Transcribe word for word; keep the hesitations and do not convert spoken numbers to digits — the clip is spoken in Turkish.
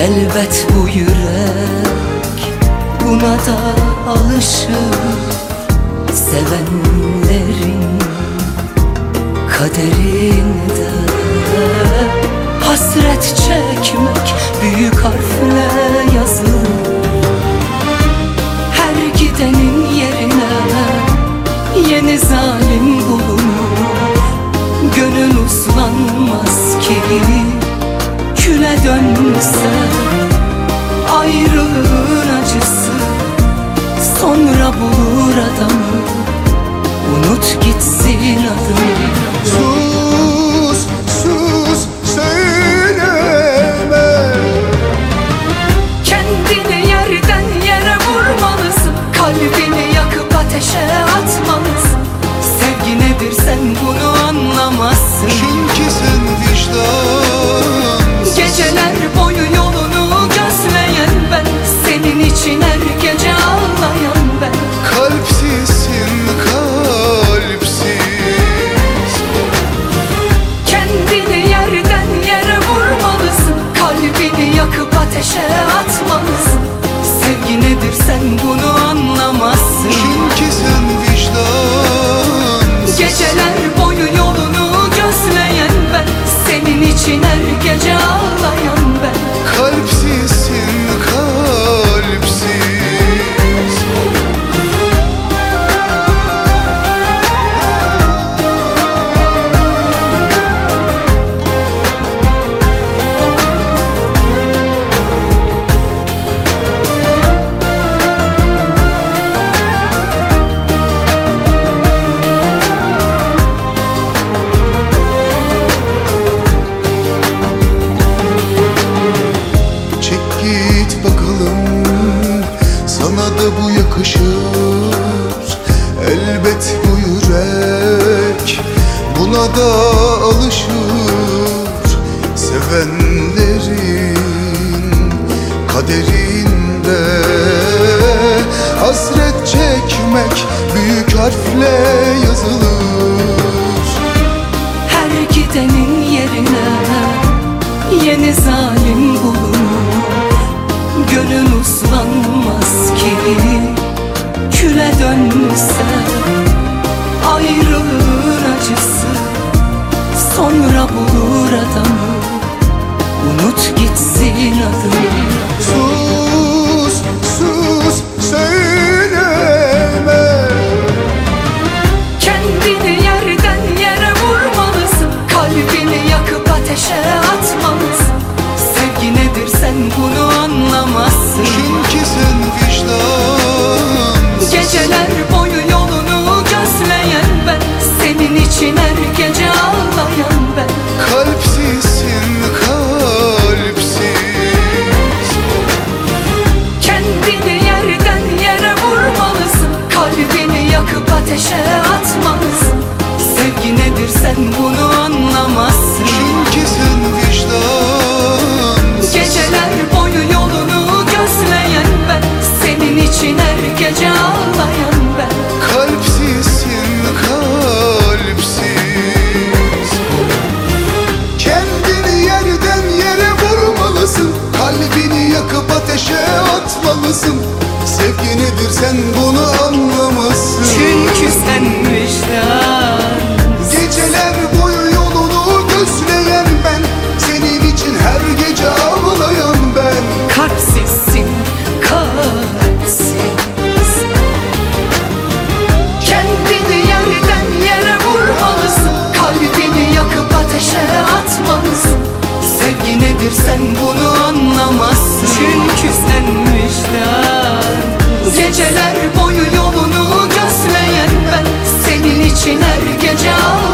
Elbet bu yürek buna da alışır. Sevenlerin kaderinde hasret çekmek büyük harfle yazılır. Her gidenin yerine yeni zalim bulunur. Gönül uslanmaz ki küle dönse. Ayrılığın acısı sonra bulur adamı. Unut gitsin adını. Sus, sus, söyleme. Kendini yerden yere vurmalısın. Kalbini yakıp ateşe atmalısın. Sevgi nedir sen bunu anlamazsın. Çünkü sen vicdansız. Geceler boyu yolunu gözleyen ben. Senin için her gece ağlayan ben. Kalpsizsin, kalpsiz. Kendini yerden yere vurmalısın. Kalbini yakıp ateşe atmalısın. Sevgi nedir sen bunu anlamazsın. Çünkü sen vicdansız. Geceler boyu yolunu gözleyen ben. Senin için her gece ağlayan ben. Kalpsizsin, kalpsiz. Git bakalım, sana da bu yakışır. Elbet bu yürek buna da alışır. Sevenlerin kaderinde hasret çekmek büyük harfle yazılır. Her gidenin yerine yeni zalim bulunur. Gönül uslanmaz ki küle dönse. Ayrılığın acısı sonra bulur adamı. Unut gitsin adını. Sus, sus, söyleme. Kendini yerden yere vurmalısın. Kalbini yakıp ateşe atmalısın. Sevgi nedir sen bunu anlamazsın. Çünkü sen vicdansız. Geceler boyu yolunu gözleyen ben. Senin için her gece ağlayan ben. Kalpsizsin, kalpsiz. Kendini yerden yere vurmalısın. Kalbini yakıp ateşe atmalısın. Sevgi nedir sen bunu anlamazsın. Çünkü sen vicdansız. Geceler boyu yolunu gözleyen ben. Senin için her gece ağlayan ben. Kalpsizsin, kalpsiz. Kendini yerden yere vurmalısın. Kalbini yakıp ateşe atmalısın. Sevgi nedir sen bunu anlamazsın. Çünkü sen vicdan. Geceler boyu yolunu gözleyen ben. Senin için her gece ağlayan ben. Kalpsizsin, kalpsiz. Kendini yerden yere vurmalısın. Kalbini yakıp ateşe atmalısın. Sevgi nedir sen bunu anlamazsın. Çünkü sen vicdan. Geceler boyu yolunu gözleyen ben. Senin için her gece ağlayan